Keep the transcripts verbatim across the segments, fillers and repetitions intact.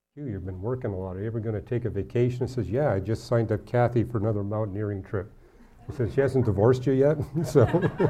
Hugh, you've been working a lot. Are you ever going to take a vacation? He says, yeah, I just signed up Kathy for another mountaineering trip. He says, she hasn't divorced you yet? so,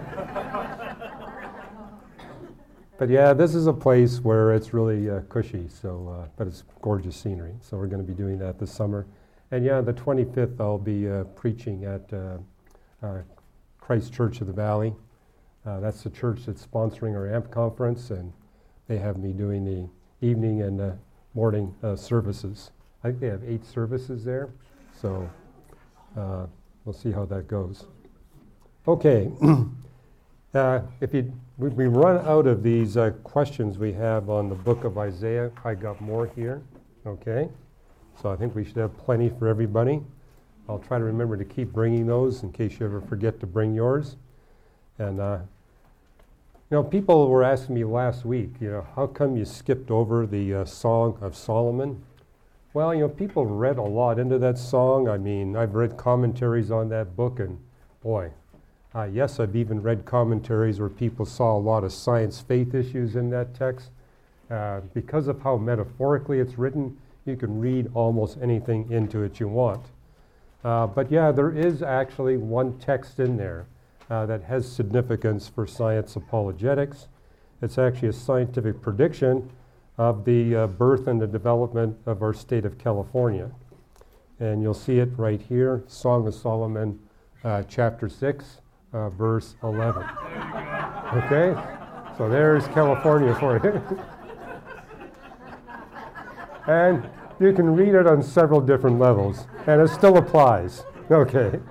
But yeah, this is a place where it's really uh, cushy, so uh, but it's gorgeous scenery. So we're going to be doing that this summer. And yeah, the twenty-fifth, I'll be uh, preaching at uh, uh, Christ Church of the Valley. Uh, that's the church that's sponsoring our A M P conference, and they have me doing the evening and uh, morning uh, services. I think they have eight services there, so uh, we'll see how that goes. Okay, uh, if you we, we run out of these uh, questions we have on the book of Isaiah, I got more here. Okay, so I think we should have plenty for everybody. I'll try to remember to keep bringing those in case you ever forget to bring yours. And uh, you know, people were asking me last week, you know, how come you skipped over the uh, Song of Solomon? Well, you know, people read a lot into that song. I mean, I've read commentaries on that book, and boy, uh, yes, I've even read commentaries where people saw a lot of science faith issues in that text. Uh, because of how metaphorically it's written, you can read almost anything into it you want. Uh, but yeah, there is actually one text in there uh, that has significance for science apologetics. It's actually a scientific prediction of the uh, birth and the development of our state of California. And you'll see it right here, Song of Solomon, uh, chapter six, uh, verse eleven. Okay? So there's California for you. And you can read it on several different levels, and it still applies. Okay.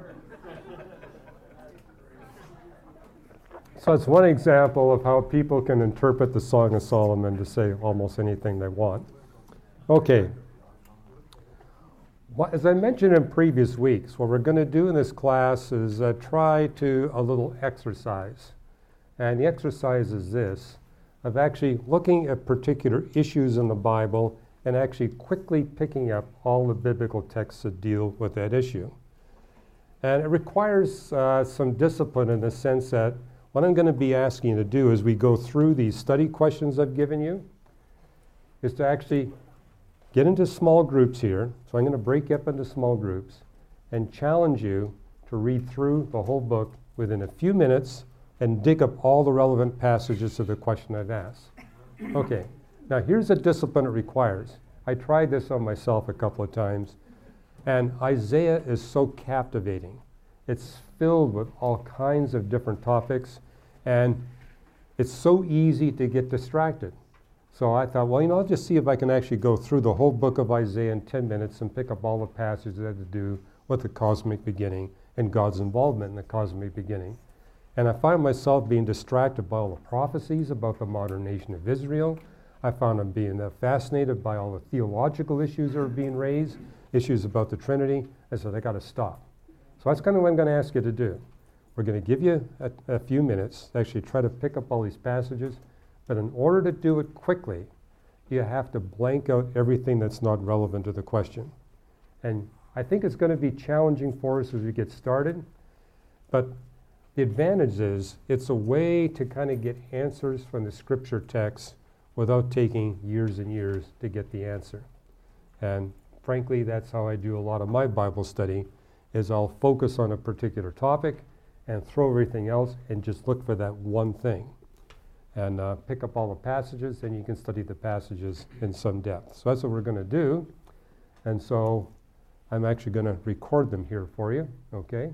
So it's one example of how people can interpret the Song of Solomon to say almost anything they want. Okay. What, as I mentioned in previous weeks, what we're going to do in this class is uh, try to a little exercise. And the exercise is this, of actually looking at particular issues in the Bible and actually quickly picking up all the biblical texts that deal with that issue. And it requires uh, some discipline in the sense that what I'm going to be asking you to do as we go through these study questions I've given you is to actually get into small groups here. So I'm going to break you up into small groups and challenge you to read through the whole book within a few minutes and dig up all the relevant passages to the question I've asked. Okay, now here's a discipline it requires. I tried this on myself a couple of times, and Isaiah is so captivating. It's filled with all kinds of different topics, and it's so easy to get distracted. So I thought, well, you know, I'll just see if I can actually go through the whole book of Isaiah in ten minutes and pick up all the passages that have to do with the cosmic beginning and God's involvement in the cosmic beginning. And I found myself being distracted by all the prophecies about the modern nation of Israel. I found him being uh, fascinated by all the theological issues that are being raised, issues about the Trinity. I said, I got to stop. So that's kind of what I'm going to ask you to do. We're going to give you a, a few minutes to actually try to pick up all these passages. But in order to do it quickly, you have to blank out everything that's not relevant to the question. And I think it's going to be challenging for us as we get started. But the advantage is it's a way to kind of get answers from the scripture text without taking years and years to get the answer. And frankly, that's how I do a lot of my Bible study, is I'll focus on a particular topic and throw everything else and just look for that one thing. And uh, pick up all the passages, then you can study the passages in some depth. So that's what we're going to do. And so I'm actually going to record them here for you, okay?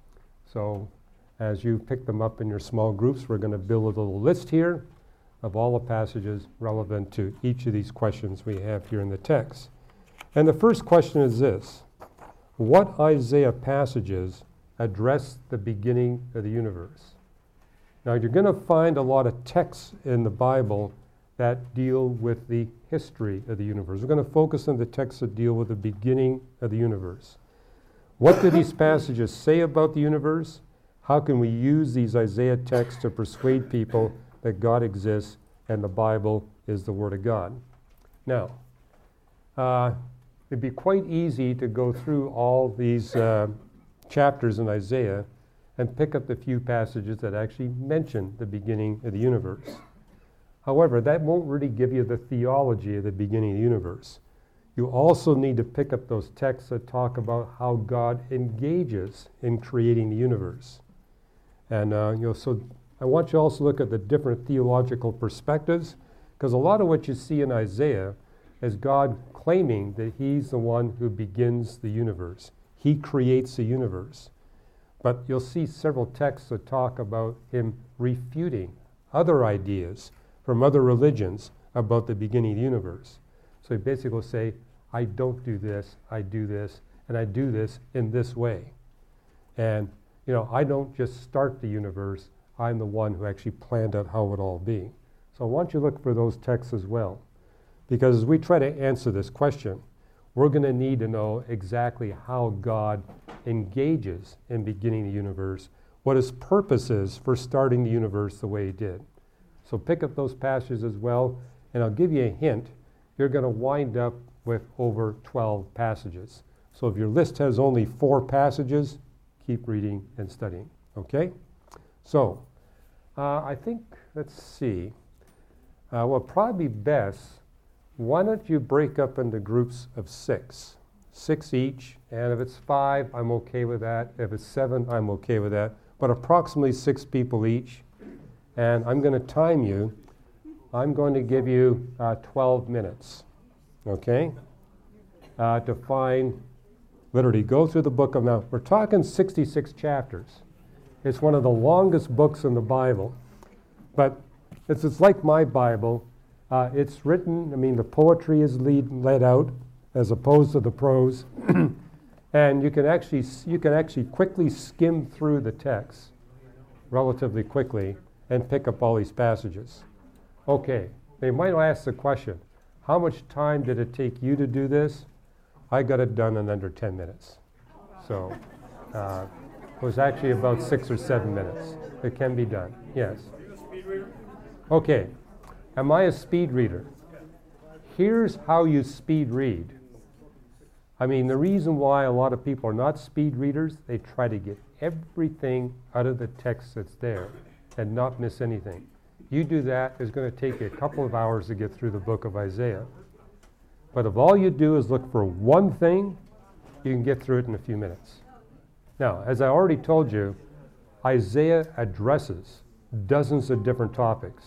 So as you pick them up in your small groups, we're going to build a little list here of all the passages relevant to each of these questions we have here in the text. And the first question is this: what Isaiah passages address the beginning of the universe? Now, you're going to find a lot of texts in the Bible that deal with the history of the universe. We're going to focus on the texts that deal with the beginning of the universe. What do these passages say about the universe? How can we use these Isaiah texts to persuade people that God exists and the Bible is the Word of God? Now, uh, it'd be quite easy to go through all these uh, chapters in Isaiah and pick up the few passages that actually mention the beginning of the universe. However, that won't really give you the theology of the beginning of the universe. You also need to pick up those texts that talk about how God engages in creating the universe. And uh, you know, so I want you also to look at the different theological perspectives, because a lot of what you see in Isaiah is God claiming that he's the one who begins the universe. He creates the universe. But you'll see several texts that talk about him refuting other ideas from other religions about the beginning of the universe. So he basically will say, I don't do this, I do this, and I do this in this way. And, you know, I don't just start the universe, I'm the one who actually planned out how it would all be. So I want you to look for those texts as well. Because as we try to answer this question, we're going to need to know exactly how God engages in beginning the universe, what his purpose is for starting the universe the way he did. So pick up those passages as well, and I'll give you a hint. You're going to wind up with over twelve passages. So if your list has only four passages, keep reading and studying, okay? So uh, I think, let's see, uh, well, probably best, why don't you break up into groups of six, six each, and if it's five, I'm okay with that. If it's seven, I'm okay with that, but approximately six people each, and I'm going to time you. I'm going to give you uh, twelve minutes, okay, uh, to find, literally go through the book of, now, we're talking sixty-six chapters. It's one of the longest books in the Bible, but it's, it's like my Bible. Uh, it's written, I mean, the poetry is lead, laid out as opposed to the prose, and you can actually you can actually quickly skim through the text relatively quickly and pick up all these passages. Okay, they might ask the question, how much time did it take you to do this? I got it done in under ten minutes. So uh, it was actually about six or seven minutes. It can be done, yes. Okay, am I a speed reader? Here's how you speed read. I mean, the reason why a lot of people are not speed readers, they try to get everything out of the text that's there and not miss anything. You do that, it's going to take you a couple of hours to get through the book of Isaiah. But if all you do is look for one thing, you can get through it in a few minutes. Now, as I already told you, Isaiah addresses dozens of different topics.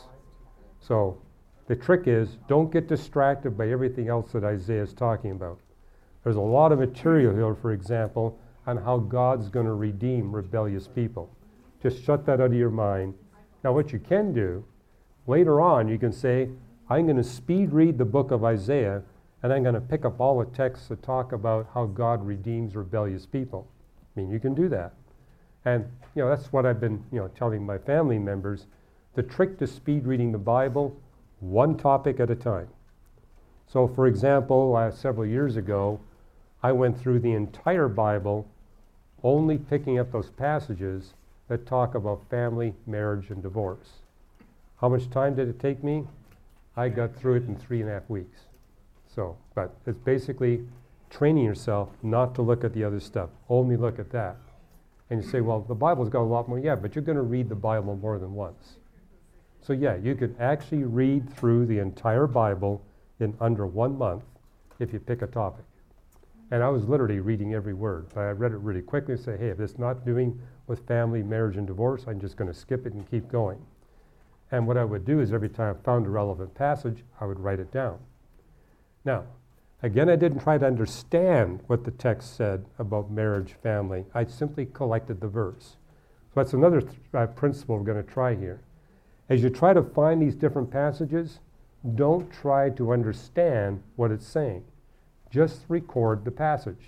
So the trick is, don't get distracted by everything else that Isaiah is talking about. There's a lot of material here, for example, on how God's going to redeem rebellious people. Just shut that out of your mind. Now, what you can do, later on, you can say, I'm going to speed read the book of Isaiah, and I'm going to pick up all the texts that talk about how God redeems rebellious people. I mean, you can do that. And, you know, that's what I've been, you know, telling my family members. The trick to speed reading the Bible, one topic at a time. So, for example, uh, several years ago, I went through the entire Bible, only picking up those passages that talk about family, marriage, and divorce. How much time did it take me? I got through it in three and a half weeks. So, but it's basically training yourself not to look at the other stuff, only look at that. And you say, well, the Bible's got a lot more. Yeah, but you're going to read the Bible more than once. So yeah, you could actually read through the entire Bible in under one month if you pick a topic. And I was literally reading every word. I read it really quickly and say, hey, if it's not doing with family, marriage, and divorce, I'm just going to skip it and keep going. And what I would do is every time I found a relevant passage, I would write it down. Now, again, I didn't try to understand what the text said about marriage, family. I simply collected the verse. So that's another th- uh, principle we're going to try here. As you try to find these different passages, don't try to understand what it's saying. Just record the passage.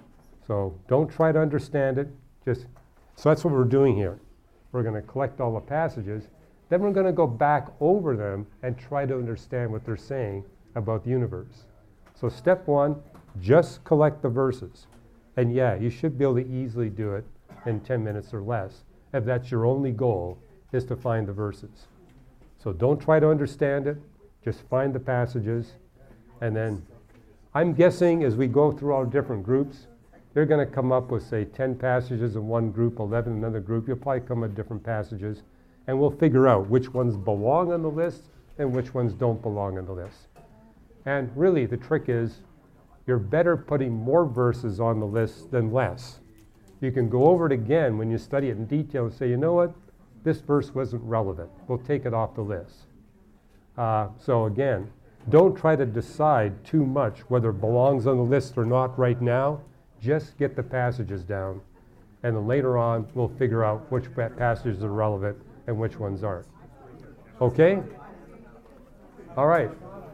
So don't try to understand it. Just so that's what we're doing here. We're going to collect all the passages. Then we're going to go back over them and try to understand what they're saying about the universe. So step one, just collect the verses. And yeah, you should be able to easily do it in ten minutes or less if that's your only goal, is to find the verses. So don't try to understand it. Just find the passages. And then I'm guessing as we go through our different groups, they're going to come up with, say, ten passages in one group, eleven in another group. You'll probably come with different passages. And we'll figure out which ones belong on the list and which ones don't belong on the list. And really, the trick is, you're better putting more verses on the list than less. You can go over it again when you study it in detail and say, you know what, this verse wasn't relevant. We'll take it off the list. Uh, so again, don't try to decide too much whether it belongs on the list or not right now. Just get the passages down. And then later on, we'll figure out which passages are relevant and which ones aren't. Okay? All right.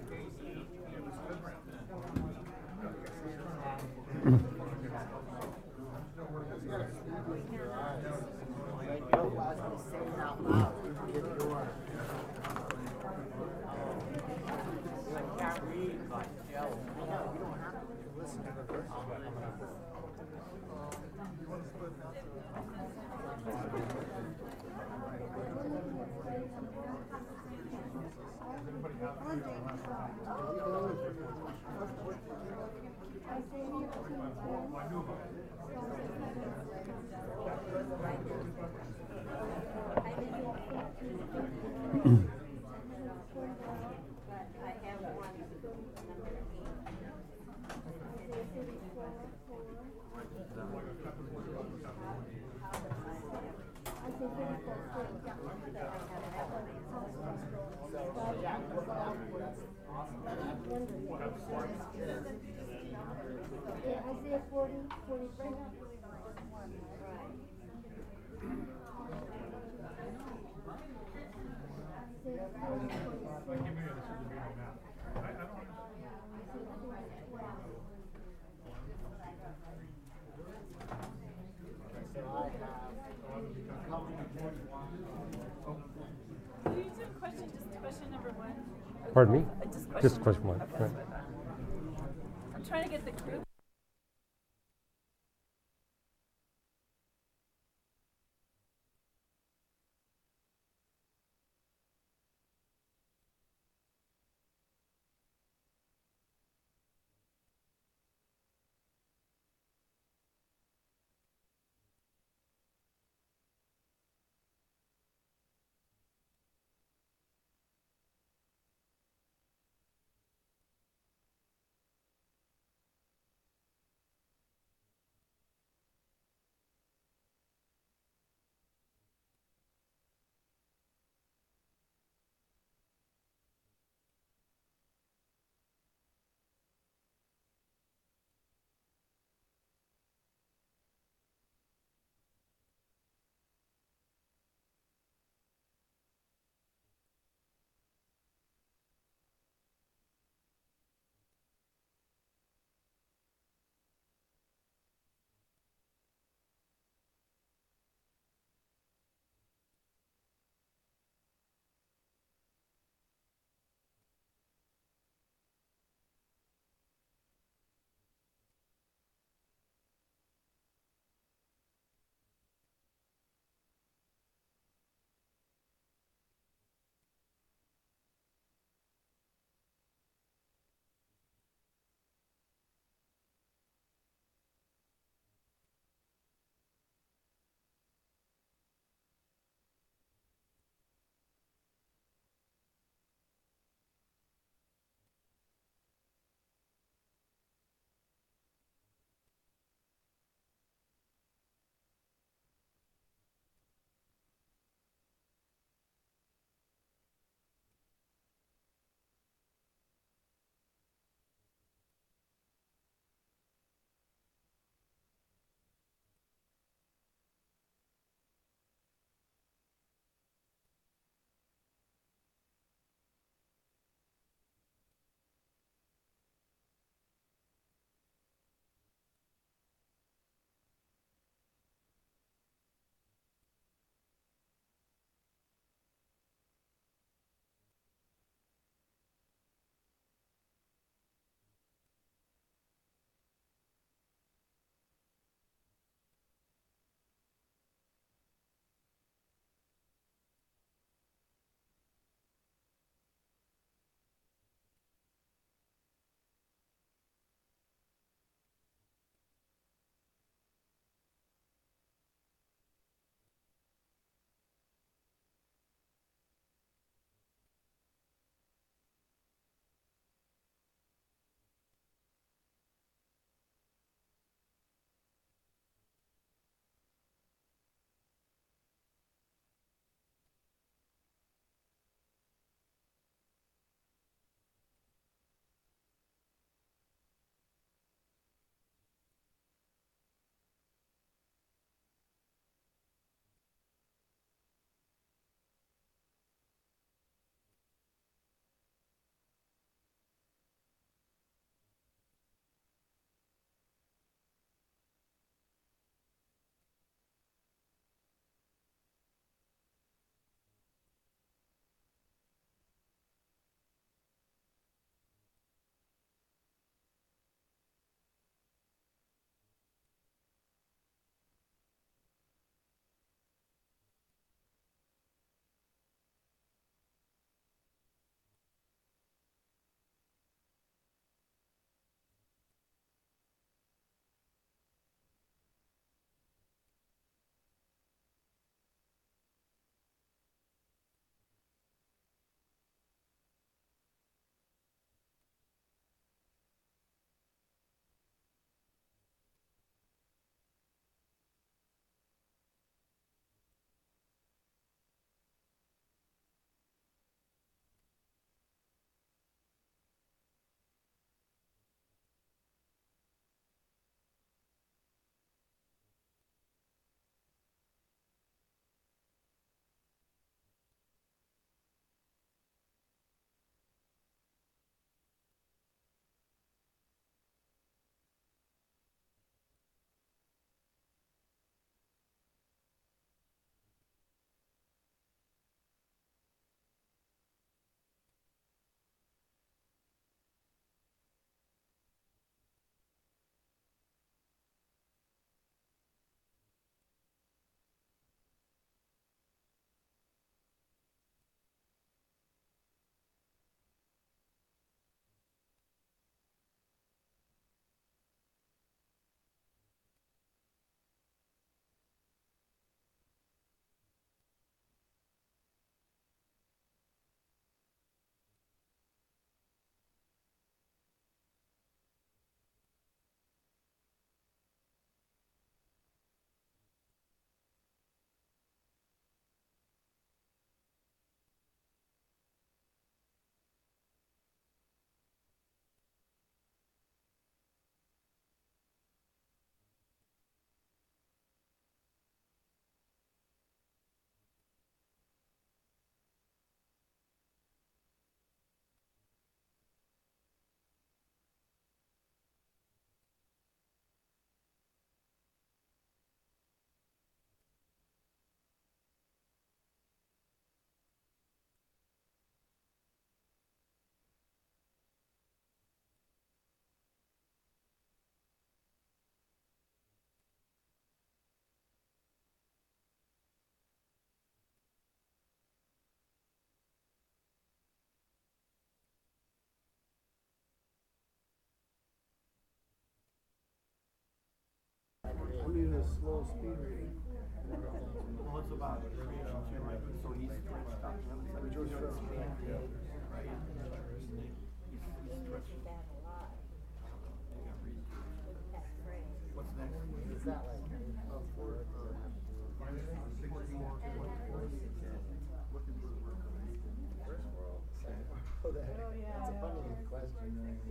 Isaiah forty, forty-four. Can you do a question, just question number one? Pardon me? Uh, Just question, Just question one. Okay, Right. I'm trying to get the group. slow speed reading. Well, it's about variation too, right? So he's stretched out. Like George Farrell. Right? He's, he's stretched. What's next? Is that like uh, for uh, Looking for work. first world? Oh, that, that's a funny question.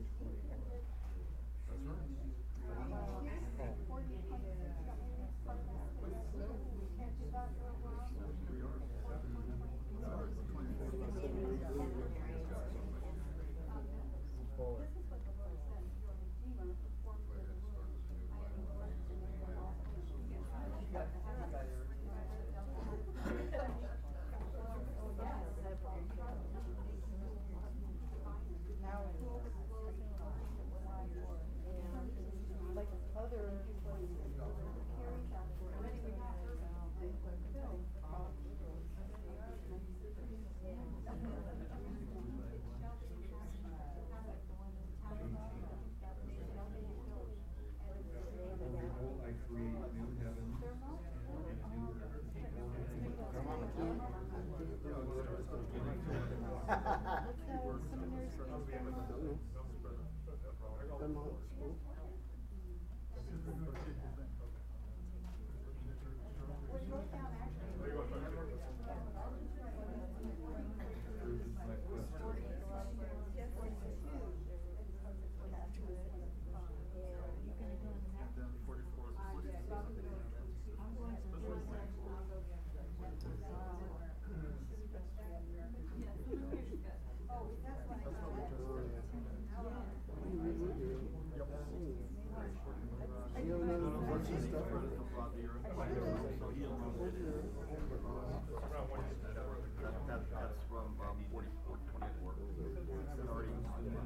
That's from um, forty-four twenty-four. Already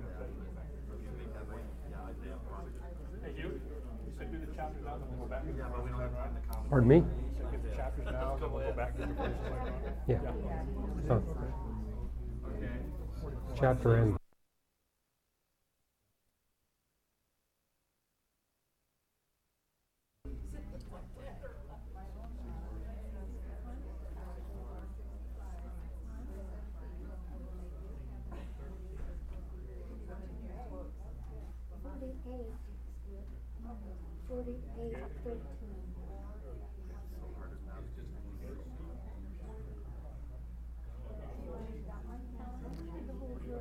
Hey, you, you said do the chapters now, then we'll go back. Yeah, but we don't have time to comment. Pardon me? You said get the chapters now, then we'll go back to the first one. Yeah. Oh, Okay. chapter end. Forty-eight. Forty-eight, thirteen. The whole verse.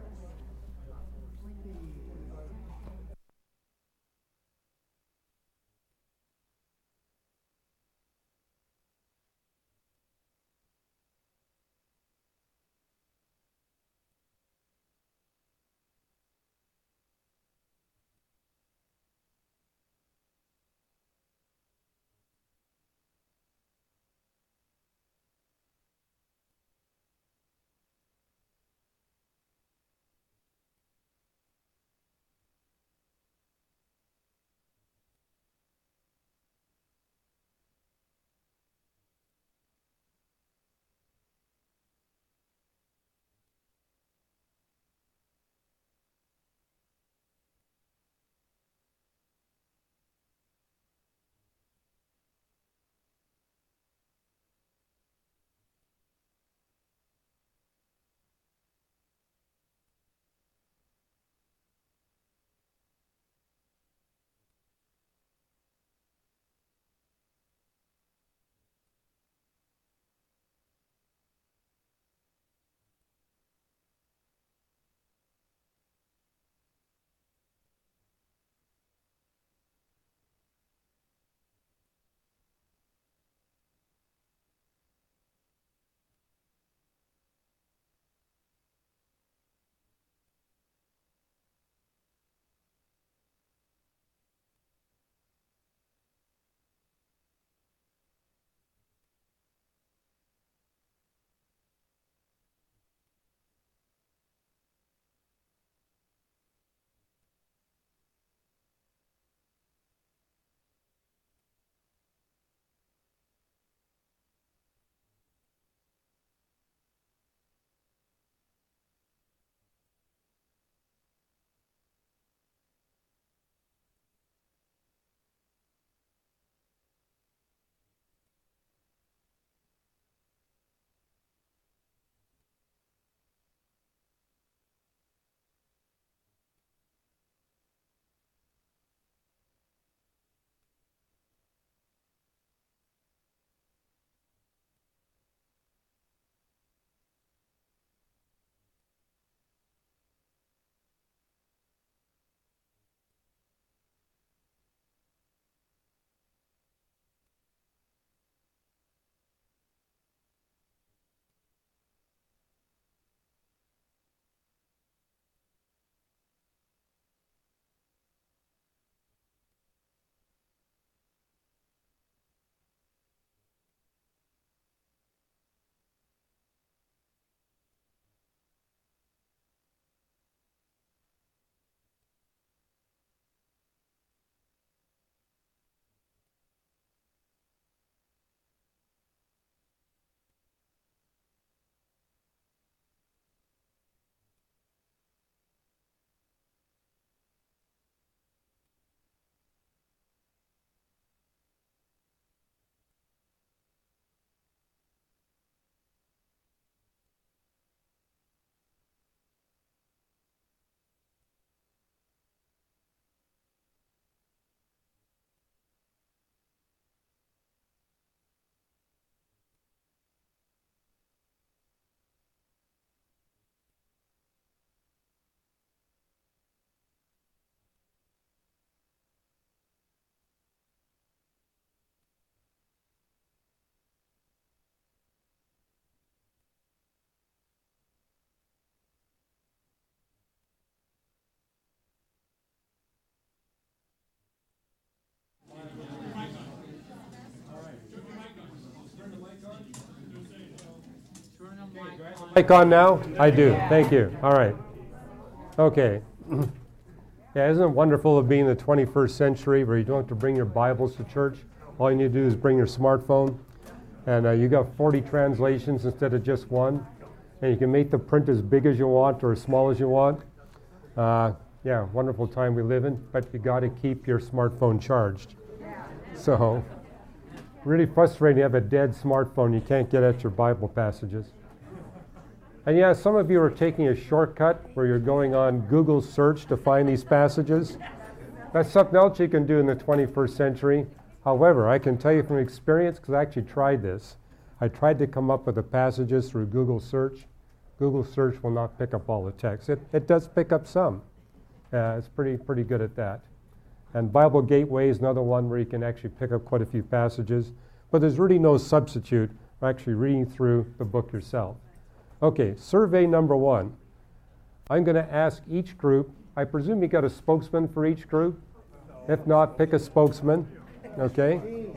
Mic on now? I do. Thank you. All right. Okay. Yeah, isn't it wonderful of being in the twenty-first century where you don't have to bring your Bibles to church? All you need to do is bring your smartphone, and uh, you got forty translations instead of just one, and you can make the print as big as you want or as small as you want. Uh, yeah, wonderful time we live in, but you got to keep your smartphone charged. So, really frustrating to have a dead smartphone. You can't get at your Bible passages. And yeah, some of you are taking a shortcut where you're going on Google search to find these passages. That's something else you can do in the twenty-first century. However, I can tell you from experience, because I actually tried this. I tried to come up with the passages through Google search. Google search will not pick up all the text. It, it does pick up some. Uh, it's pretty, pretty good at that. And Bible Gateway is another one where you can actually pick up quite a few passages. But there's really no substitute for actually reading through the book yourself. Okay, survey number one. I'm going to ask each group, I presume you got a spokesman for each group? If not, pick a spokesman. Okay?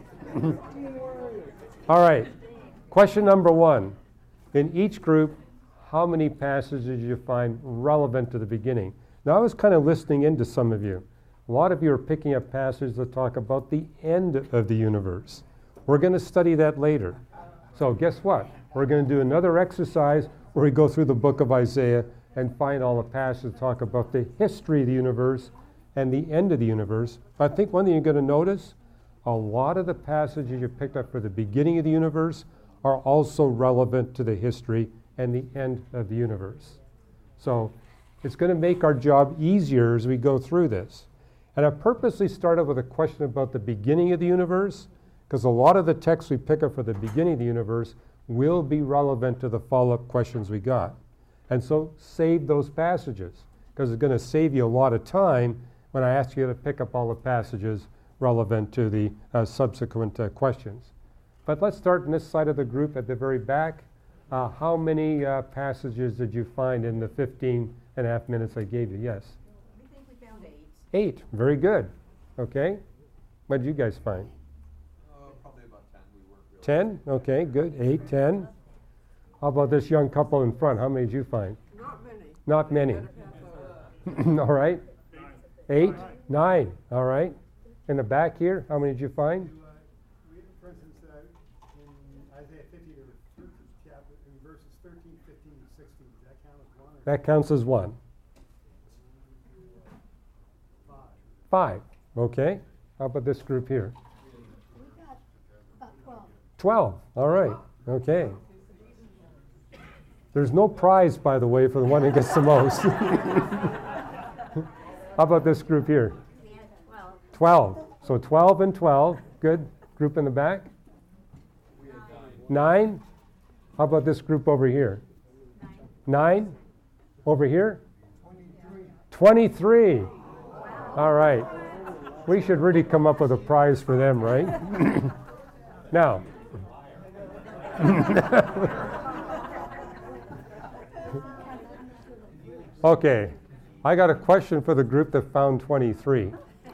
All right. Question number one. In each group, how many passages did you find relevant to the beginning? Now, I was kind of listening into some of you. A lot of you are picking up passages that talk about the end of the universe. We're going to study that later. So guess what? We're going to do another exercise where we go through the book of Isaiah and find all the passages that talk about the history of the universe and the end of the universe. But I think one thing you're going to notice, a lot of the passages you picked up for the beginning of the universe are also relevant to the history and the end of the universe. So it's going to make our job easier as we go through this. And I purposely started with a question about the beginning of the universe, because a lot of the texts we pick up for the beginning of the universe will be relevant to the follow-up questions we got. And so save those passages, because it's going to save you a lot of time when I ask you to pick up all the passages relevant to the uh, subsequent uh, questions. But let's start on this side of the group at the very back. Uh, how many uh, passages did you find in the fifteen and a half minutes I gave you? Yes? We think we found eight. Eight. Very good. Okay. What did you guys find? Uh, probably about ten. We worked really Ten? Okay, good. Eight, ten. How about this young couple in front? How many did you find? Not many. Not many. All right. Eight? Nine. All right. In the back here, how many did you find? For instance, uh, in Isaiah fifty, there were chapter, in verses thirteen, fifteen, and sixteen. Does that count as one? Or That counts as one. five? Five. Okay. How about this group here? We got about twelve. Twelve. All right. Okay. There's no prize, by the way, for the one who gets the most. How about this group here? We had twelve. Twelve. So twelve and twelve. Good. Group in the back? Nine. How about this group over here? Nine. Over here? Twenty-three. All right. We should really come up with a prize for them, right? Now. Okay. I got a question for the group that found twenty-three.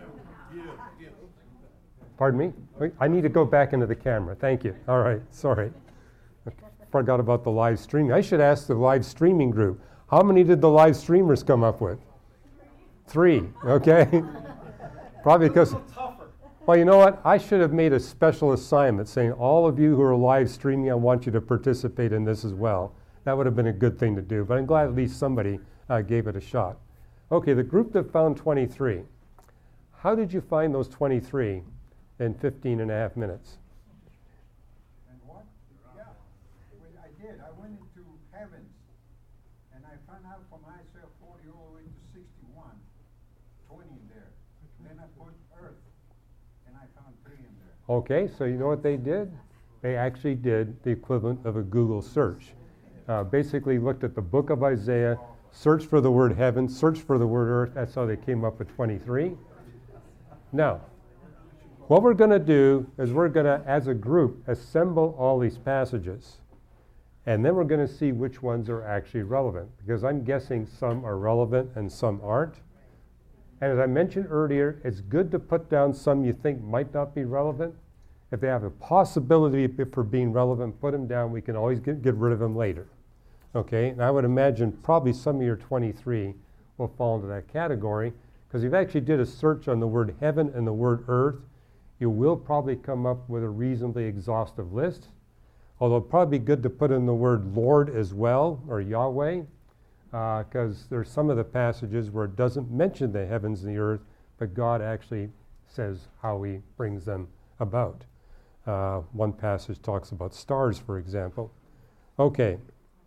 Pardon me? Wait, I need to go back into the camera. Thank you. All right. Sorry. Forgot about the live streaming. I should ask the live streaming group. How many did the live streamers come up with? Three. Okay. Probably because, well, you know what? I should have made a special assignment saying, all of you who are live streaming, I want you to participate in this as well. That would have been a good thing to do. But I'm glad at least somebody uh, gave it a shot. Okay, the group that found twenty-three. How did you find those twenty-three in fifteen and a half minutes? And what? Yeah, well, I did. I went into heavens, and I found out from Isaiah forty all the way to sixty-one, twenty in there. Then I put earth, and I found three in there. Okay, so you know what they did? They actually did the equivalent of a Google search. Uh, basically looked at the book of Isaiah, searched for the word heaven, searched for the word earth. That's how they came up with twenty-three. Now, what we're going to do is we're going to, as a group, assemble all these passages. And then we're going to see which ones are actually relevant. Because I'm guessing some are relevant and some aren't. And as I mentioned earlier, it's good to put down some you think might not be relevant. If they have a possibility for being relevant, put them down. We can always get, get rid of them later. Okay, and I would imagine probably some of your twenty-three will fall into that category, because if you actually did a search on the word heaven and the word earth, you will probably come up with a reasonably exhaustive list. Although it'd probably be good to put in the word Lord as well, or Yahweh, because uh, there's some of the passages where it doesn't mention the heavens and the earth, but God actually says how he brings them about. Uh, one passage talks about stars, for example. Okay,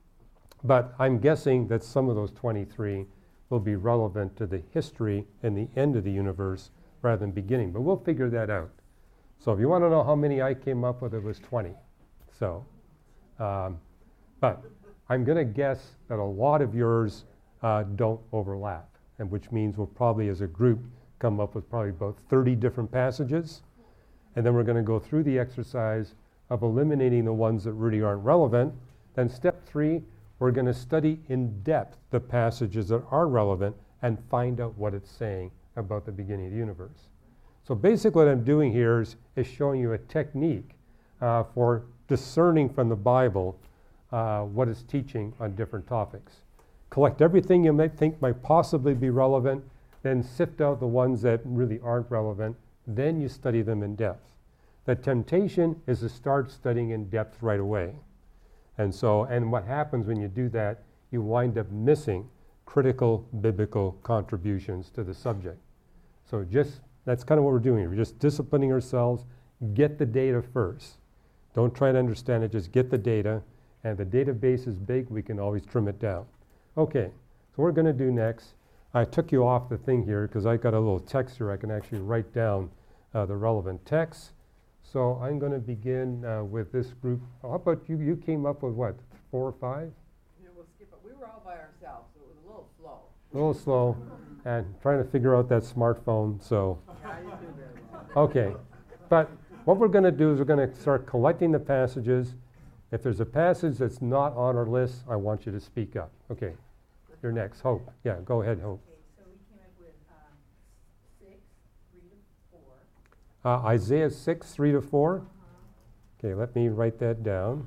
but I'm guessing that some of those twenty-three will be relevant to the history and the end of the universe rather than beginning, but we'll figure that out. So if you want to know how many I came up with, it was twenty. So, um, but I'm going to guess that a lot of yours uh, don't overlap, and which means we'll probably, as a group, come up with probably about thirty different passages, and then we're going to go through the exercise of eliminating the ones that really aren't relevant. Then step three, we're going to study in depth the passages that are relevant and find out what it's saying about the beginning of the universe. So basically what I'm doing here is, is showing you a technique uh, for discerning from the Bible uh, what it's teaching on different topics. Collect everything you might think might possibly be relevant, then sift out the ones that really aren't relevant, then you study them in depth. The temptation is to start studying in depth right away. And so, and what happens when you do that, you wind up missing critical biblical contributions to the subject. So just, that's kind of what we're doing here. We're just disciplining ourselves, get the data first. Don't try to understand it, just get the data. And if the database is big, we can always trim it down. Okay, so what we're going to do next, I took you off the thing here because I got a little text here I can actually write down uh, the relevant text. So I'm going to begin uh, with this group. How about you? You came up with what, four or five? Yeah, we'll skip it. We were all by ourselves, so it was a little slow. A little slow, and trying to figure out that smartphone, so. Yeah, you did very well. Okay, but what we're going to do is we're going to start collecting the passages. If there's a passage that's not on our list, I want you to speak up. Okay, you're next. Hope. Yeah, go ahead, Hope. Okay, so we came up with um, six, three to four. Uh, Isaiah six, three to four. Uh-huh. Okay, let me write that down.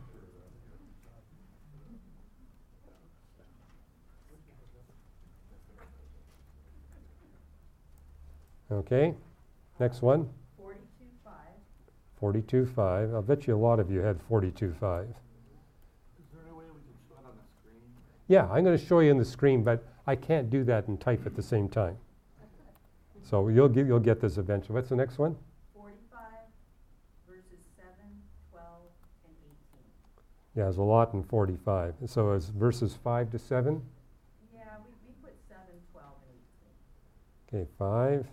Okay, next one. Forty-two, five. forty-two, five. I'll bet you a lot of you had forty-two, five. Is there any way we can show it on the screen? Yeah, I'm going to show you on the screen, but I can't do that and type at the same time. So you'll get, you'll get this eventually. What's the next one? Forty-five, verses seven, twelve, and eighteen. Yeah, there's a lot in forty-five. So it's verses five to seven. Yeah, we, we put seven, twelve, and eighteen. Okay, five.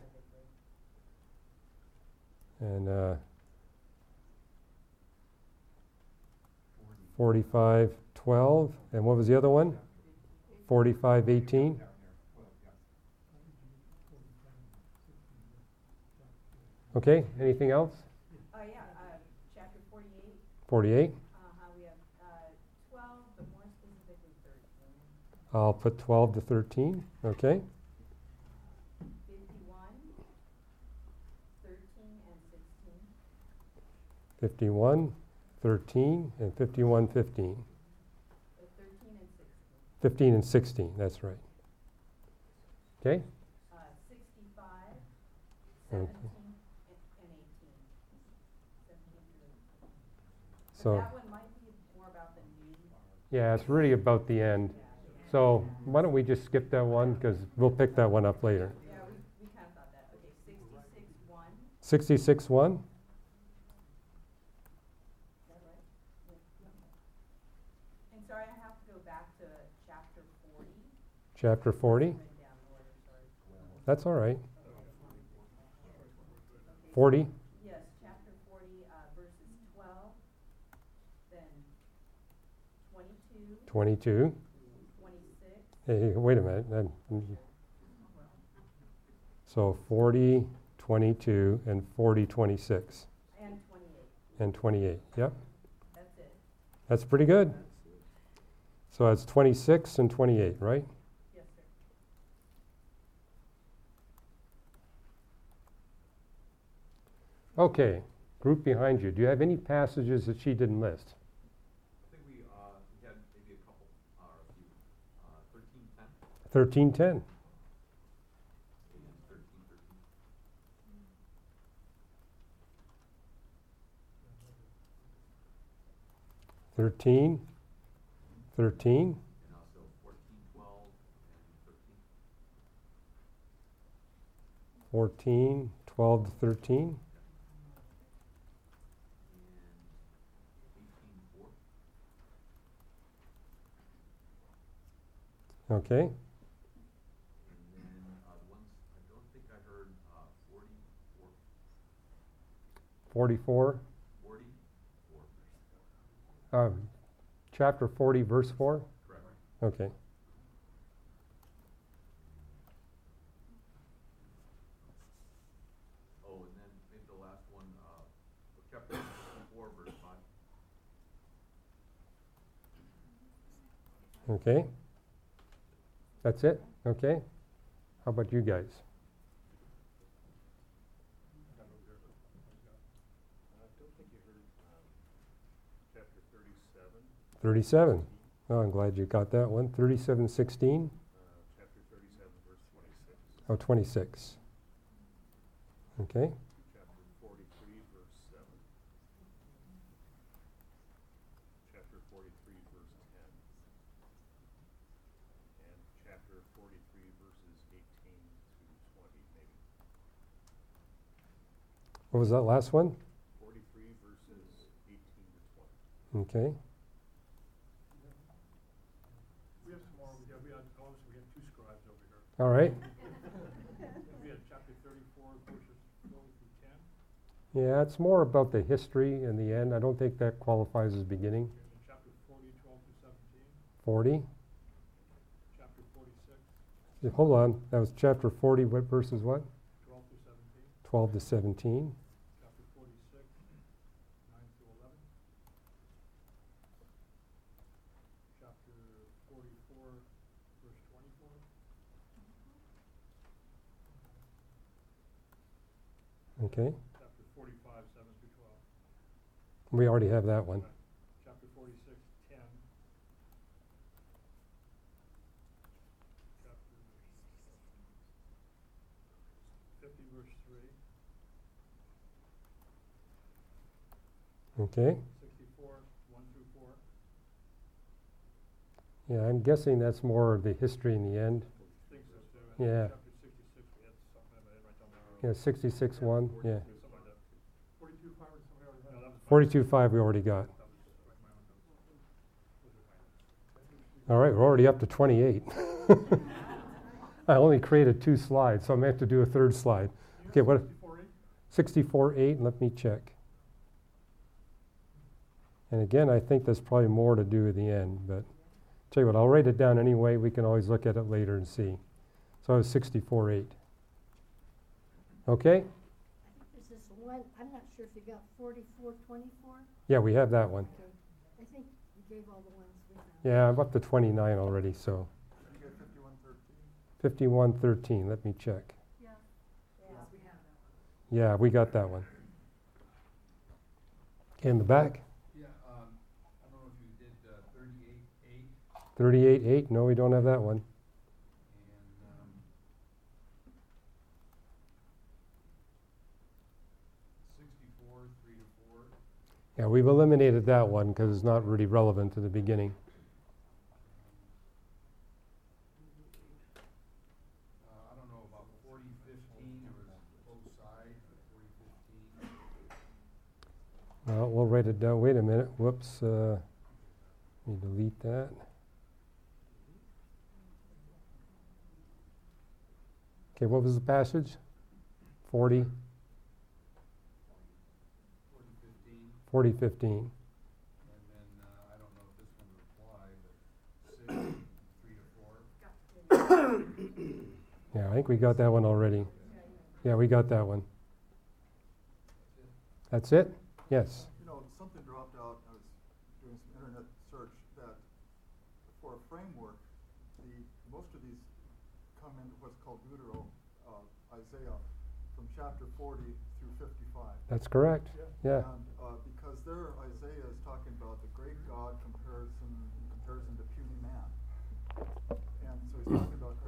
And uh, forty-five, twelve. And what was the other one? forty-five, eighteen. Okay, anything else? Oh, yeah, uh, chapter forty-eight, forty-eight. uh-huh, we have, uh, twelve, but more specifically thirteen. I'll put twelve to thirteen. Okay. Fifty-one, thirteen, and sixteen. fifty-one, thirteen, and fifty-one, fifteen. Uh, thirteen and sixteen. fifteen and sixteen, that's right. Okay? Uh, sixty-five, Okay. seventeen, and, and eighteen. seventeen through eighteen. But So, that one might be more about the new. yeah, it's really about the end. So, why don't we just skip that one, because we'll pick that one up later. Yeah, we, we kind of thought that. Okay, sixty-six, one. sixty-six, one. Is that right? Yeah. And sorry, I have to go back to chapter forty. Chapter forty. Written down in order, sorry. That's all right. forty. Yes, chapter forty, uh, verses twelve, then twenty-two, twenty-two. twenty-six, Hey, hey, wait a minute. I'm- So forty, twenty-two, and forty, twenty-six, and twenty-eight. and twenty-eight. Yep, That's it. that's pretty good. So that's twenty-six and twenty-eight, right? Yes, sir. Okay, group behind you. Do you have any passages that she didn't list? I think we, uh, we had maybe a couple, uh, thirteen ten. And thirteen thirteen. Thirteen. Thirteen. And also fourteen twelve and thirteen. Fourteen, twelve to thirteen. And eighteen four. Okay. And then uh, the ones, I don't think I heard uh, forty-four. Forty-four. forty-four. Um, chapter forty, verse four. Correct. Okay. Oh, and then maybe the last one, uh, chapter four, verse five. Okay. That's it? Okay. How about you guys? I don't think you heard, um, chapter thirty-seven, Thirty-seven. Oh, I'm glad you got that one. Thirty-seven sixteen. uh, chapter thirty-seven, verse twenty-six. Oh, twenty-six. Okay. Chapter forty-three, verse seven. Chapter forty-three, verse ten. And chapter forty-three, verses eighteen to twenty, maybe. What was that last one? Forty-three, verses eighteen to twenty. Okay. We have some more, we have, we have, obviously, we have two scribes over here. All right. We have chapter thirty-four, verses twelve through ten. Yeah, it's more about the history in the end. I don't think that qualifies as beginning. Okay, and chapter forty, twelve through seventeen. forty. Chapter forty-six, Yeah, hold on. That was chapter forty. What verses what? twelve through seventeen. twelve to seventeen. Chapter forty-six, nine through eleven. Chapter forty-four, verse twenty-four. Okay. Chapter forty-five, seven through twelve. We already have that one. Chapter forty-six, ten. Chapter fifty, verse three. Okay. Sixty-four, one through four. Yeah, I'm guessing that's more of the history in the end. Think so too. And then Yeah. Chapter sixty-six, we had something, I didn't write down there. Yeah, sixty-six one. Yeah. Something like that. Forty-two, five, or something like that. No, that was fine. forty-two five we already got. That was right, my own notes. Those are fine. All right, we're already up to twenty-eight. I only created two slides, so I may have to do a third slide. Okay, what? Sixty-four, eight? sixty-four eight, let me check. And again, I think there's probably more to do at the end, but tell you what, I'll write it down anyway. We can always look at it later and see. So it was sixty-four eight. Okay? I think there's this one, I'm not sure if you got forty-four twenty-four. Yeah, we have that one. Okay. I think you gave all the ones we have. Yeah, I'm up to twenty-nine already, so. You got fifty-one thirteen? fifty-one thirteen, let me check. Yeah. Yes, we have that one. Yeah, we got that one. Okay, in the back? Yeah, um, I don't know if you did uh, thirty-eight eight thirty-eight eight, no, we don't have that one. and um, sixty-four three to four. Yeah, we've eliminated that one because it's not really relevant to the beginning. Uh, I don't know about forty fifteen, there was both sides, but forty fifteen. Well, we'll write it down. Wait a minute. Whoops. Uh, let me delete that. Okay, what was the passage? forty, forty fifteen, forty fifteen. and then uh, I don't know if this one would apply, but six three to four. Yeah, I think we got that one already. Yeah, we got that one. That's it? Yes. You know, something dropped out, I was doing some internet search, that for a framework, the, most of these come in what's called Deutero, uh, Isaiah, from chapter forty through fifty-five. That's correct. Yeah. And, uh, because there Isaiah is talking about the great God comparison, in comparison to puny man. And so he's talking about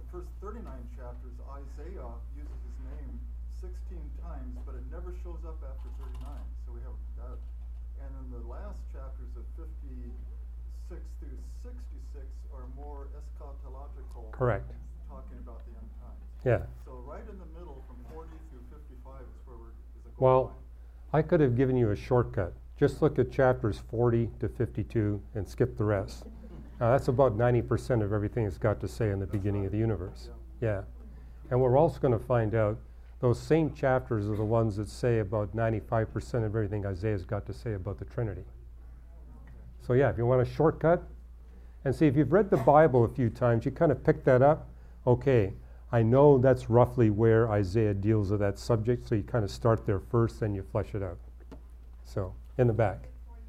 first thirty-nine chapters, Isaiah uses his name sixteen times, but it never shows up after thirty-nine. So we have that. And then the last chapters of fifty-six through sixty-six are more eschatological. Correct. Talking about the end times. Yeah. So right in the middle, from forty through fifty-five is where we're, is a goal Well, line. I could have given you a shortcut. Just look at chapters forty to fifty-two and skip the rest. Now, that's about ninety percent of everything it's got to say in the beginning of the universe. Yeah. And we're also going to find out those same chapters are the ones that say about ninety-five percent of everything Isaiah's got to say about the Trinity. So yeah, if you want a shortcut, and see, if you've read the Bible a few times, you kind of pick that up. Okay, I know that's roughly where Isaiah deals with that subject, so you kind of start there first, then you flesh it out. So, in the back.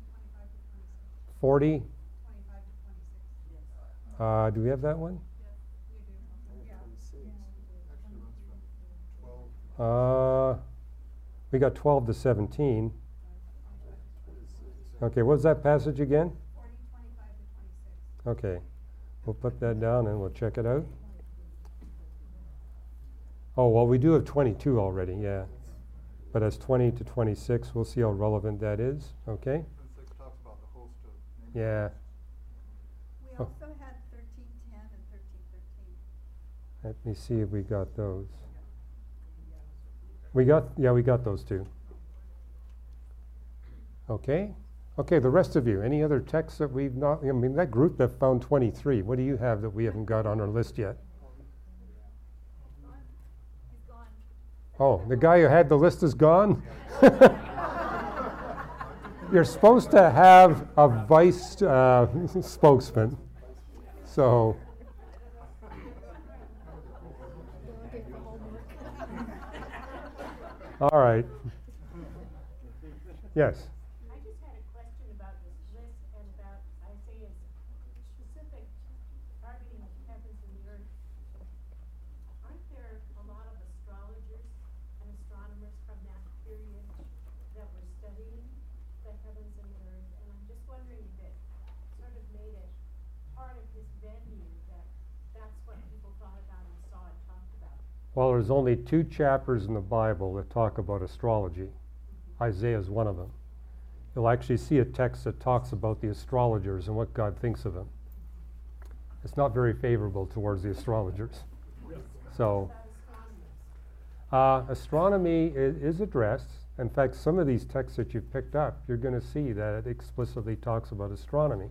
forty. Uh, do we have that one? Uh, we got twelve to seventeen. Okay, what was that passage again? Okay, we'll put that down and we'll check it out. Oh, well, we do have twenty-two already, yeah. But as twenty to twenty-six, we'll see how relevant that is, okay? twenty-six talks about the host of Yeah. We Oh. also had thirteen ten and thirteen thirteen. Let me see if we got those. We got, yeah, we got those two. Okay. Okay, the rest of you, any other texts that we've not, I mean, that group that found twenty-three, what do you have that we haven't got on our list yet? He's gone. Oh, the guy who had the list is gone? You're supposed to have a vice uh, spokesman. So, all right. Yes. I just had a question about this list and about Isaiah's specific targeting of the heavens and the earth. Aren't there a lot of astrologers and astronomers from that period that were studying the heavens and the earth? And I'm just wondering if it sort of made it part of his venue, that that's what people thought about and saw it talked about. Well, there's only two chapters in the Bible that talk about astrology. Isaiah is one of them. You'll actually see a text that talks about the astrologers and what God thinks of them. It's not very favorable towards the astrologers. So, uh, astronomy is, is addressed. In fact, some of these texts that you've picked up, you're going to see that it explicitly talks about astronomy.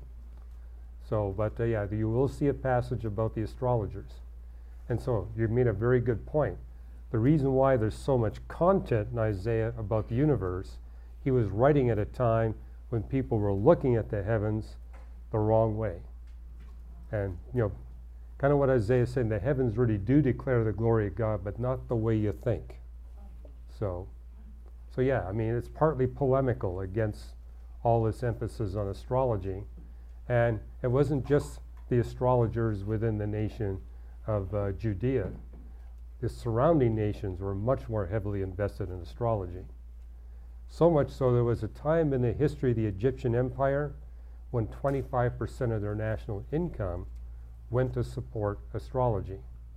So, but uh, yeah, you will see a passage about the astrologers. And so, you made a very good point. The reason why there's so much content in Isaiah about the universe, he was writing at a time when people were looking at the heavens the wrong way. And, you know, kind of what Isaiah said, the heavens really do declare the glory of God, but not the way you think. So, so yeah, I mean, it's partly polemical against all this emphasis on astrology. And it wasn't just the astrologers within the nation of uh, Judea. The surrounding nations were much more heavily invested in astrology. So much so there was a time in the history of the Egyptian Empire when twenty-five percent of their national income went to support astrology.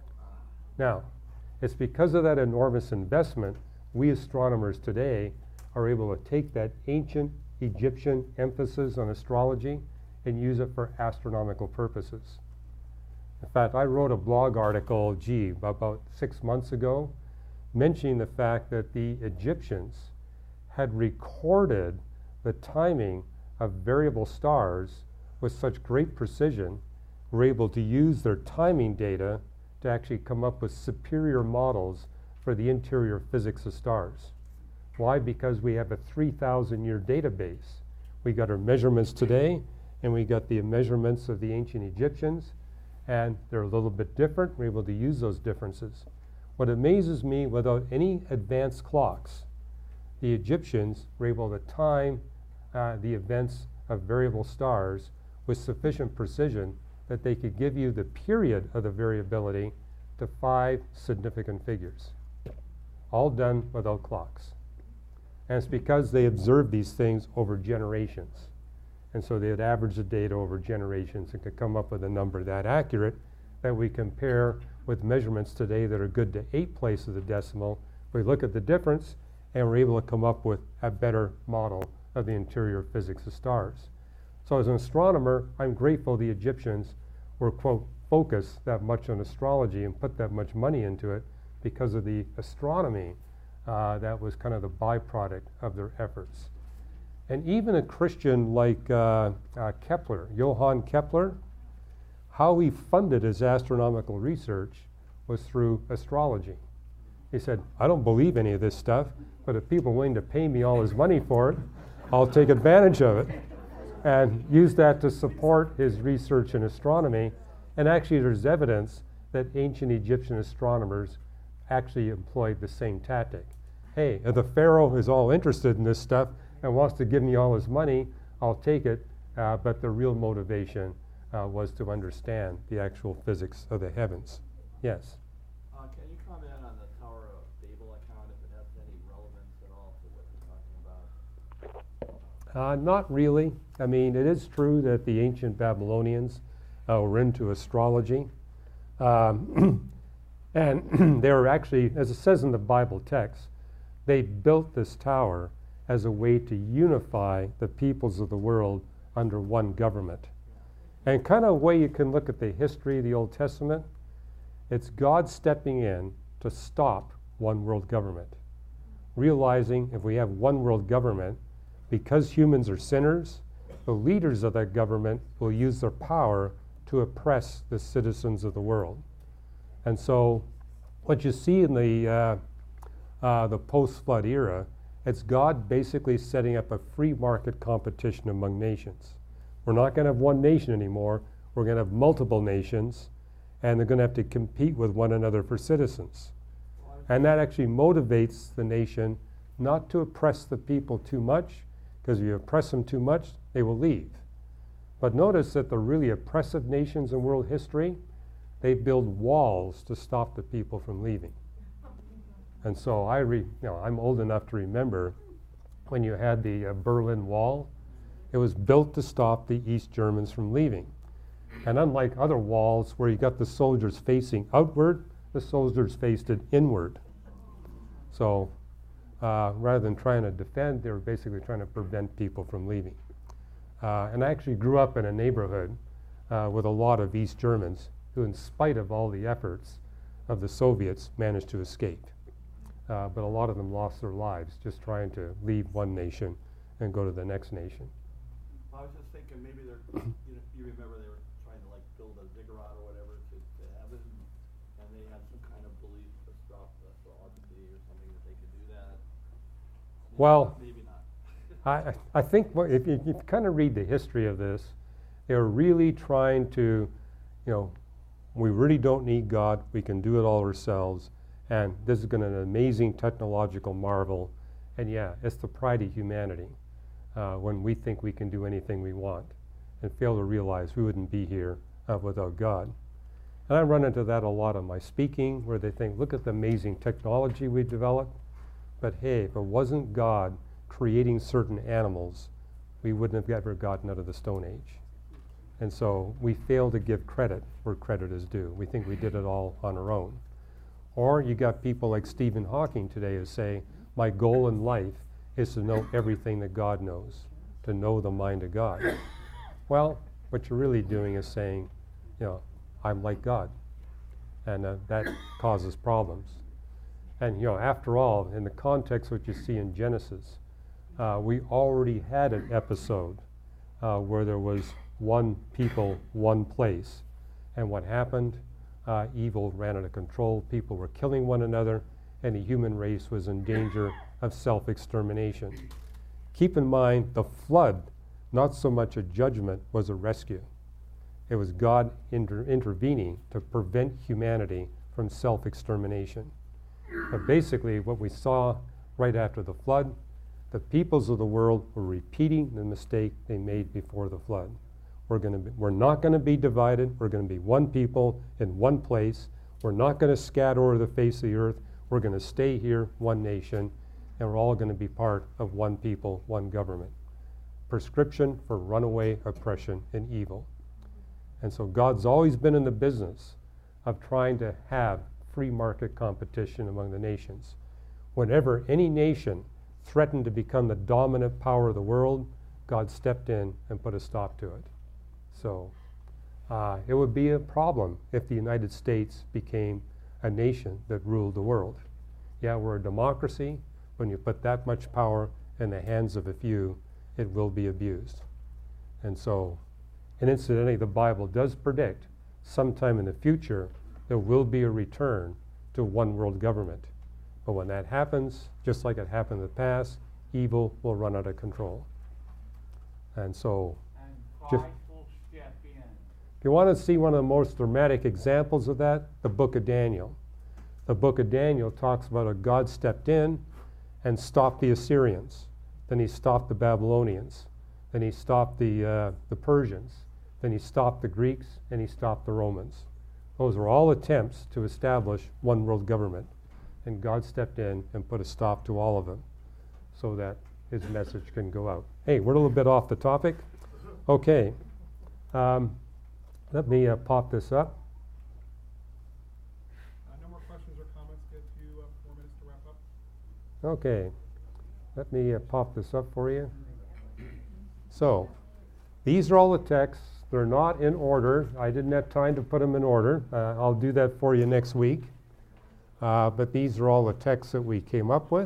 Now, it's because of that enormous investment, we astronomers today are able to take that ancient Egyptian emphasis on astrology and use it for astronomical purposes. In fact, I wrote a blog article, gee, about six months ago, mentioning the fact that the Egyptians had recorded the timing of variable stars with such great precision, were able to use their timing data to actually come up with superior models for the interior physics of stars. Why? Because we have a three thousand year database. We got our measurements today, and we got the measurements of the ancient Egyptians, and they're a little bit different. We're able to use those differences. What amazes me, without any advanced clocks, the Egyptians were able to time uh, the events of variable stars with sufficient precision that they could give you the period of the variability to five significant figures, all done without clocks. And it's because they observed these things over generations. And so they had averaged the data over generations and could come up with a number that accurate that we compare with measurements today that are good to eight places of the decimal. We look at the difference, and we're able to come up with a better model of the interior physics of stars. So as an astronomer, I'm grateful the Egyptians were, quote, focused that much on astrology and put that much money into it because of the astronomy uh, that was kind of the byproduct of their efforts. And even a Christian like uh, uh, Kepler, Johann Kepler, how he funded his astronomical research was through astrology. He said, I don't believe any of this stuff, but if people are willing to pay me all his money for it, I'll take advantage of it. And use that to support his research in astronomy. And actually there's evidence that ancient Egyptian astronomers actually employed the same tactic. Hey, if the pharaoh is all interested in this stuff and wants to give me all his money, I'll take it, uh, but the real motivation uh, was to understand the actual physics of the heavens. Yes? Uh, can you comment on the Tower of Babel account, if it has any relevance at all to what you're talking about? Uh, not really. I mean, it is true that the ancient Babylonians uh, were into astrology. Um, and they were actually, as it says in the Bible text, they built this tower as a way to unify the peoples of the world under one government. And kind of a way you can look at the history of the Old Testament, it's God stepping in to stop one world government. Realizing if we have one world government, because humans are sinners, the leaders of that government will use their power to oppress the citizens of the world. And so what you see in the, uh, uh, the post-flood era, it's God basically setting up a free market competition among nations. We're not going to have one nation anymore. We're going to have multiple nations, and they're going to have to compete with one another for citizens. And that actually motivates the nation not to oppress the people too much, because if you oppress them too much, they will leave. But notice that the really oppressive nations in world history, they build walls to stop the people from leaving. And so I re, you know, I'm old enough to remember when you had the uh, Berlin Wall. It was built to stop the East Germans from leaving. And unlike other walls where you got the soldiers facing outward, the soldiers faced it inward. So uh, rather than trying to defend, they were basically trying to prevent people from leaving. Uh, and I actually grew up in a neighborhood uh, with a lot of East Germans who, in spite of all the efforts of the Soviets, managed to escape. Uh, but a lot of them lost their lives just trying to leave one nation and go to the next nation. I was just thinking maybe they're, you know, you remember they were trying to like build a ziggurat or whatever to, to heaven, and they had some kind of belief astrology or something that they could do that. Maybe Well, not, maybe not. I, I think what, if you, you kind of read the history of this, they're really trying to, you know, we really don't need God. We can do it all ourselves. And this is going to be an amazing technological marvel. And yeah, it's the pride of humanity uh, when we think we can do anything we want and fail to realize we wouldn't be here uh, without God. And I run into that a lot in my speaking, where they think, look at the amazing technology we developed. But hey, if it wasn't God creating certain animals, we wouldn't have ever gotten out of the Stone Age. And so we fail to give credit where credit is due. We think we did it all on our own. Or you got people like Stephen Hawking today who say, my goal in life is to know everything that God knows, to know the mind of God. Well, what you're really doing is saying, you know, I'm like God. And uh, that causes problems. And, you know, after all, in the context of what you see in Genesis, uh, we already had an episode uh, where there was one people, one place. And what happened? Uh, evil ran out of control. People were killing one another, and the human race was in danger of self-extermination. Keep in mind, the flood, not so much a judgment, was a rescue. It was God inter- intervening to prevent humanity from self-extermination. But basically, what we saw right after the flood, the peoples of the world were repeating the mistake they made before the flood. We're going to be, we're not going to be divided. We're going to be one people in one place. We're not going to scatter over the face of the earth. We're going to stay here, one nation, and we're all going to be part of one people, one government. Prescription for runaway oppression and evil. And so God's always been in the business of trying to have free market competition among the nations. Whenever any nation threatened to become the dominant power of the world, God stepped in and put a stop to it. So uh, it would be a problem if the United States became a nation that ruled the world. Yeah, we're a democracy. When you put that much power in the hands of a few, it will be abused. And so, and incidentally, the Bible does predict sometime in the future there will be a return to one world government. But when that happens, just like it happened in the past, evil will run out of control. And so, And just, Christ will step in. if you want to see one of the most dramatic examples of that, the book of Daniel. The book of Daniel talks about how God stepped in and stopped the Assyrians. Then he stopped the Babylonians. Then he stopped the, uh, the Persians. Then he stopped the Greeks, and he stopped the Romans. Those were all attempts to establish one world government. And God stepped in and put a stop to all of them so that his message can go out. Hey, we're a little bit off the topic. Okay. Um, let me uh, pop this up. Uh, no more questions or comments. Give you uh, four minutes to wrap up. Okay. Let me uh, pop this up for you. So, these are all the texts. They're not in order. I didn't have time to put them in order. Uh, I'll do that for you next week. Uh, but these are all the texts that we came up with.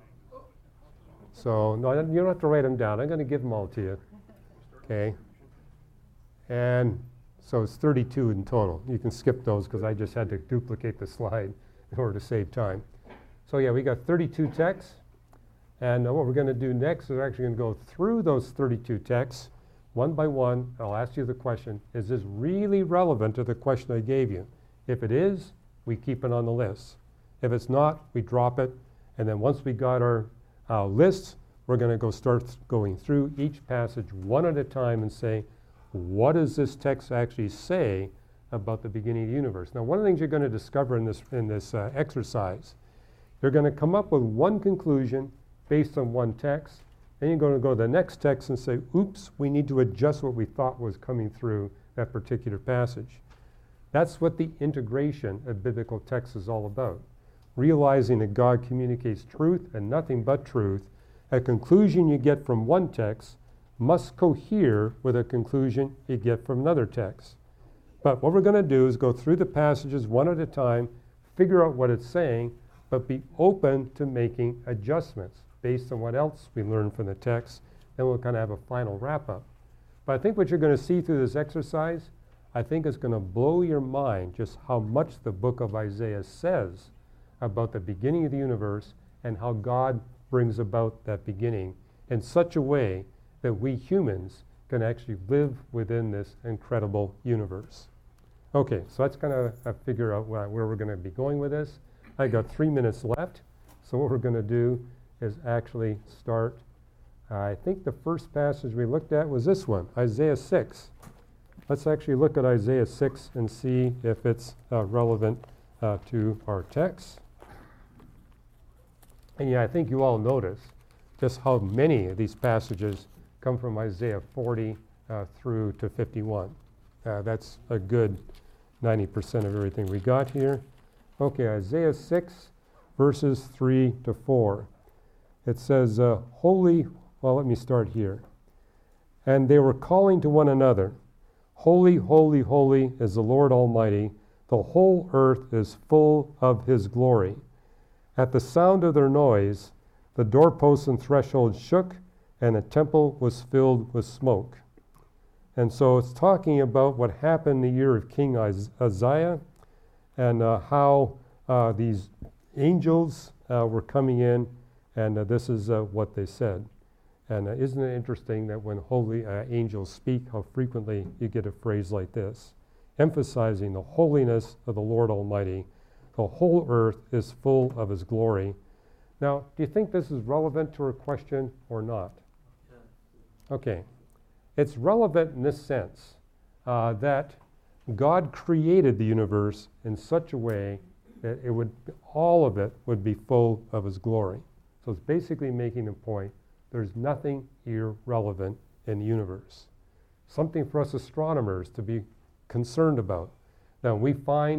So, no, you don't have to write them down. I'm going to give them all to you. Okay. And so it's thirty-two in total. You can skip those because I just had to duplicate the slide in order to save time. So yeah, we got thirty-two texts. And uh, what we're going to do next is we're actually going to go through those thirty-two texts one by one. I'll ask you the question, is this really relevant to the question I gave you? If it is, we keep it on the list. If it's not, we drop it. And then once we got our uh, lists, we're going to go start th- going through each passage one at a time and say, what does this text actually say about the beginning of the universe? Now, one of the things you're going to discover in this, in this uh, exercise, you're going to come up with one conclusion based on one text. Then you're going to go to the next text and say, oops, we need to adjust what we thought was coming through that particular passage. That's what the integration of biblical text is all about. Realizing that God communicates truth and nothing but truth, a conclusion you get from one text must cohere with a conclusion you get from another text. But what we're going to do is go through the passages one at a time, figure out what it's saying, but be open to making adjustments based on what else we learn from the text. Then we'll kind of have a final wrap-up. But I think what you're going to see through this exercise, I think it's going to blow your mind just how much the book of Isaiah says about the beginning of the universe and how God brings about that beginning in such a way that we humans can actually live within this incredible universe. Okay, so that's kind of uh, figure out where, where we're going to be going with this. I got three minutes left, so what we're going to do is actually start. Uh, I think the first passage we looked at was this one, Isaiah six. Let's actually look at Isaiah six and see if it's uh, relevant uh, to our text. And yeah, I think you all notice just how many of these passages come from Isaiah forty uh, through to fifty-one. Uh, that's a good ninety percent of everything we got here. Okay, Isaiah six, verses three to four. It says, uh, Holy, well, let me start here. And they were calling to one another, Holy, holy, holy is the Lord Almighty. The whole earth is full of his glory. At the sound of their noise, the doorposts and thresholds shook, and the temple was filled with smoke. And so it's talking about what happened in the year of King Uzziah, and uh, how uh, these angels uh, were coming in, and uh, this is uh, what they said. And uh, isn't it interesting that when holy uh, angels speak, how frequently you get a phrase like this, emphasizing the holiness of the Lord Almighty. The whole earth is full of his glory. Now, do you think this is relevant to our question or not? Okay. It's relevant in this sense, uh, that God created the universe in such a way that it would, all of it would be full of his glory. So it's basically making the point, there's nothing irrelevant in the universe. Something for us astronomers to be concerned about. Now, we find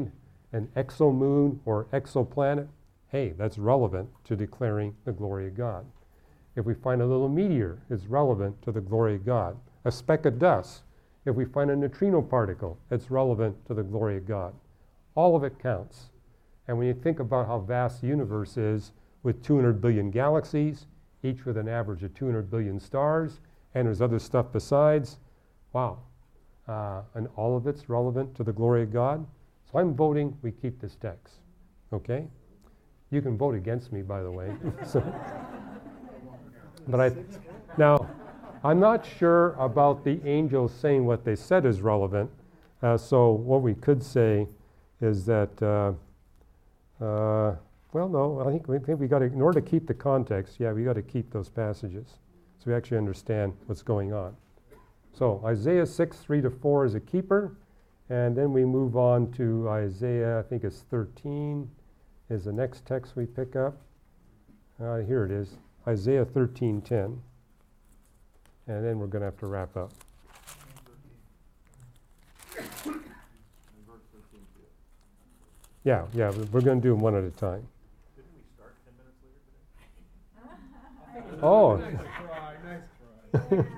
an exomoon or exoplanet, hey, that's relevant to declaring the glory of God. If we find a little meteor, it's relevant to the glory of God. A speck of dust, if we find a neutrino particle, it's relevant to the glory of God. All of it counts. And when you think about how vast the universe is, with two hundred billion galaxies, each with an average of two hundred billion stars, and there's other stuff besides, wow. Uh, and all of it's relevant to the glory of God. So I'm voting we keep this text, okay? You can vote against me, by the way. So, but I, now, I'm not sure about the angels saying what they said is relevant. Uh, so what we could say is that, uh, uh, well, no, I think we think we got to, in order to keep the context, yeah, we got to keep those passages so we actually understand what's going on. So Isaiah six, three to four is a keeper, and then we move on to Isaiah, I think it's thirteen, is the next text we pick up. Uh, here it is, Isaiah thirteen ten, and then we're going to have to wrap up. Yeah, yeah, we're going to do them one at a time. Didn't we start ten minutes later today? Oh. Nice try, nice try.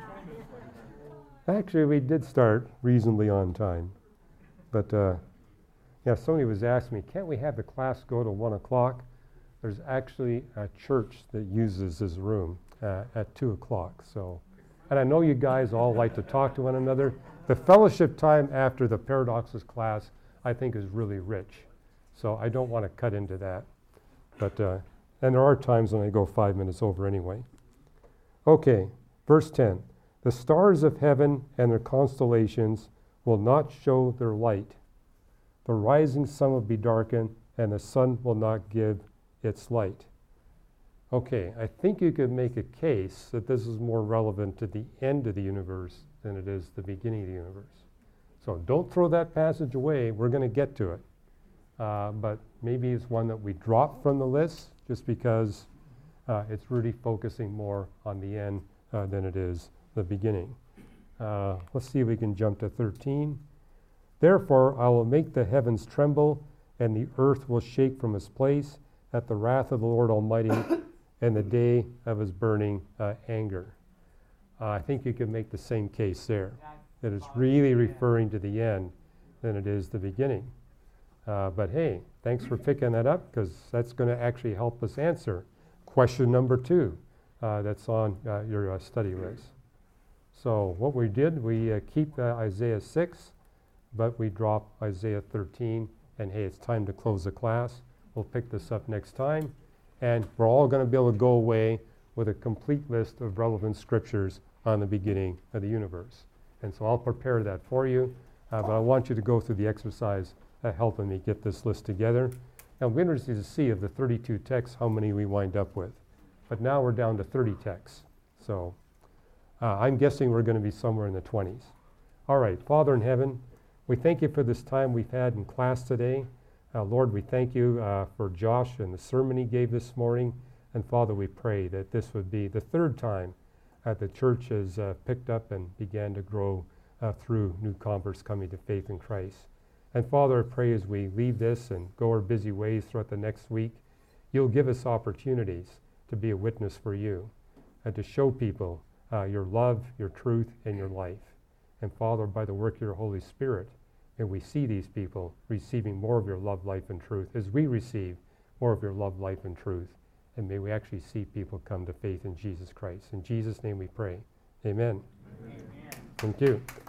Actually, we did start reasonably on time. But, uh, yeah, somebody was asking me, can't we have the class go to one o'clock? There's actually a church that uses this room uh, at two o'clock. So, and I know you guys all like to talk to one another. The fellowship time after the paradoxes class, I think, is really rich. So I don't want to cut into that. But, uh, and there are times when I go five minutes over anyway. Okay, verse ten. The stars of heaven and their constellations will not show their light. The rising sun will be darkened, and the sun will not give its light. Okay, I think you could make a case that this is more relevant to the end of the universe than it is the beginning of the universe. So don't throw that passage away. We're going to get to it. Uh, but maybe it's one that we drop from the list just because uh, it's really focusing more on the end uh, than it is the beginning. Uh, let's see if we can jump to thirteen. Therefore, I will make the heavens tremble, and the earth will shake from its place at the wrath of the Lord Almighty and the day of his burning uh, anger. Uh, I think you could make the same case there, that it's really referring to the end than it is the beginning. Uh, but hey, thanks for picking that up, because that's going to actually help us answer question number two uh, that's on uh, your uh, study list. So what we did, we uh, keep uh, Isaiah six, but we drop Isaiah thirteen, and hey, it's time to close the class. We'll pick this up next time, and we're all going to be able to go away with a complete list of relevant scriptures on the beginning of the universe. And so I'll prepare that for you, uh, but I want you to go through the exercise uh, helping me get this list together. And we're interested to see of the thirty-two texts how many we wind up with. But now we're down to thirty texts. So uh, I'm guessing we're going to be somewhere in the twenties. All right, Father in heaven, we thank you for this time we've had in class today. Uh, Lord, we thank you uh, for Josh and the sermon he gave this morning. And Father, we pray that this would be the third time that the church has uh, picked up and began to grow uh, through new converts coming to faith in Christ. And Father, I pray as we leave this and go our busy ways throughout the next week, you'll give us opportunities to be a witness for you and to show people uh, your love, your truth, and your life. And Father, by the work of your Holy Spirit, may we see these people receiving more of your love, life, and truth as we receive more of your love, life, and truth. And may we actually see people come to faith in Jesus Christ. In Jesus' name we pray. Amen. Amen. Thank you.